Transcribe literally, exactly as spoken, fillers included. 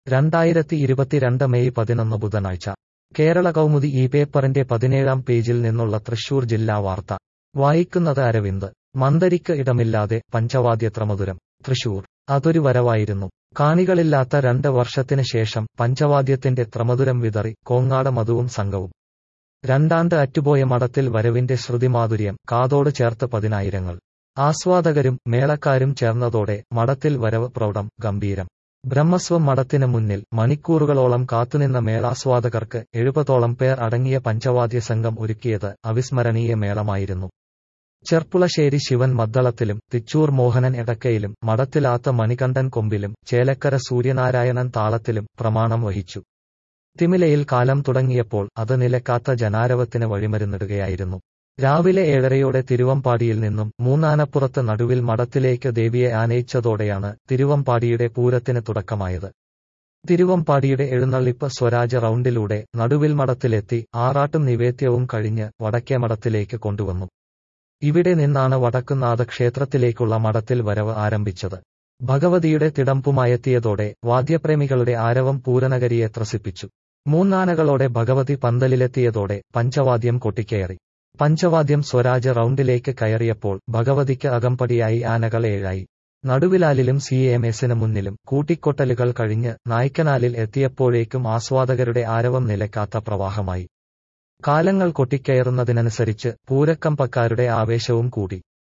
രണ്ടായിരത്തി ഇരുപത്തിരണ്ട് മെയ് പതിനൊന്ന് ബുധനാഴ്ച കേരള കൗമുദി ഈ പേപ്പറിന്റെ പതിനേഴാം പേജിൽ നിന്നുള്ള തൃശൂർ ജില്ലാ വാർത്ത വായിക്കുന്നത് അരവിന്ദ്. മന്ദരിക്ക് ഇടമില്ലാതെ പഞ്ചവാദ്യത്രമധുരം. തൃശൂർ അതൊരു വരവായിരുന്നു. കാണികളില്ലാത്ത രണ്ട് വർഷത്തിന് ശേഷം പഞ്ചവാദ്യത്തിന്റെ ത്രമധുരം വിതറി കോങ്ങാട് മധുവും സംഘവും. രണ്ടാണ്ട് അറ്റുപോയ മഠത്തിൽ വരവിന്റെ ശ്രുതിമാധുര്യം കാതോട് ചേർത്ത് പതിനായിരങ്ങൾ. ആസ്വാദകരും മേളക്കാരും ചേർന്നതോടെ മഠത്തിൽ വരവ് പ്രൗഢം ഗംഭീരം. ബ്രഹ്മസ്വം മഠത്തിന് മുന്നിൽ മണിക്കൂറുകളോളം കാത്തുനിന്ന മേളാസ്വാദകർക്ക് എഴുപതോളം പേർ അടങ്ങിയ പഞ്ചവാദ്യ സംഘം ഒരുക്കിയത് അവിസ്മരണീയ മേളമായിരുന്നു. ചെർപ്പുളശ്ശേരി ശിവൻ മദ്ദളത്തിലും തിച്ചൂർ മോഹനൻ എടക്കയിലും മഠത്തിലാത്ത മണികണ്ഠൻ കൊമ്പിലും ചേലക്കര സൂര്യനാരായണൻ താളത്തിലും പ്രമാണം വഹിച്ചു. തിമിലയിൽ കാലം തുടങ്ങിയപ്പോൾ അത് നിലക്കാത്ത ജനാരവത്തിന് വഴിമരുന്നിടുകയായിരുന്നു. രാവിലെ ഏഴരയോടെ തിരുവമ്പാടിയിൽ നിന്നും മൂന്നാനപ്പുറത്ത് നടുവിൽ മഠത്തിലേക്ക് ദേവിയെ ആനയിച്ചതോടെയാണ് തിരുവമ്പാടിയുടെ പൂരത്തിന് തുടക്കമായത്. തിരുവമ്പാടിയുടെ എഴുന്നള്ളിപ്പ് സ്വരാജ റൗണ്ടിലൂടെ നടുവിൽ മഠത്തിലെത്തി ആറാട്ടും നിവേദ്യവും കഴിഞ്ഞ് വടക്കേ മഠത്തിലേക്ക് കൊണ്ടുവന്നു. ഇവിടെ നിന്നാണ് വടക്കുന്നാഥ ക്ഷേത്രത്തിലേക്കുള്ള മഠത്തിൽ വരവ് ആരംഭിച്ചത്. ഭഗവതിയുടെ തിടമ്പുമായെത്തിയതോടെ വാദ്യപ്രേമികളുടെ ആരവം പൂരനഗരിയെ ത്രസിപ്പിച്ചു. മൂന്നാനകളോടെ ഭഗവതി പന്തലിലെത്തിയതോടെ പഞ്ചവാദ്യം കൊട്ടിക്കയറി. പഞ്ചവാദ്യം സ്വരാജ റൗണ്ടിലേക്ക് കയറിയപ്പോൾ ഭഗവതിക്ക് അകമ്പടിയായി ആനകൾ ഏഴായി. നടുവിലാലിലും സി എം എസിന് മുന്നിലും കൂട്ടിക്കൊട്ടലുകൾ കഴിഞ്ഞ് നായ്ക്കനാലിൽ എത്തിയപ്പോഴേക്കും ആസ്വാദകരുടെ ആരവം നിലക്കാത്ത പ്രവാഹമായി. കാലങ്ങൾ കൊട്ടിക്കയറുന്നതിനനുസരിച്ച് പൂരക്കമ്പക്കാരുടെ ആവേശവും കൂടി.